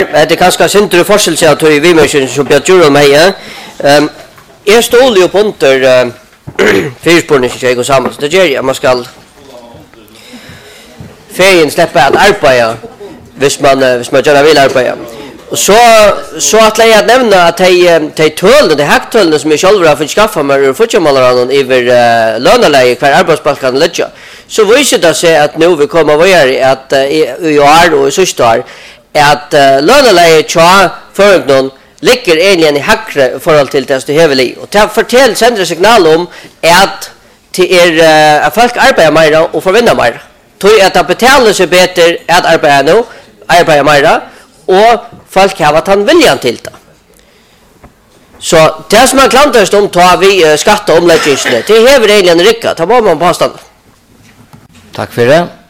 Det kanske syndre forskjell sig att vi människor som blir juror med är stål ju på under fyrspårningen ska gå samman. Så det gör jag man ska färgen släppa att arbeta hvis man gör vill arbeta. Och så att jag nämna att de tölden, de hacktölden som jag själv har fått skaffa mig ur futsalmålaren över löneläge kvar arbetsbalkan lägga. Så visar det sig att nu vi kommer vidare att i år och i sista år att löneläge tja förut ligger egentligen i hackre förhåll till det du har liv. Och det sänder signal om att det att folk arbetar mer och får vinna mer. Tror att det betalar sig bättre att arbeta mer och folk har att han viljan till det. Så det som man klantar om tar vi skatta omläggningsne. Det är egentligen riktigt. Ta bara man påstånd. Tack för det.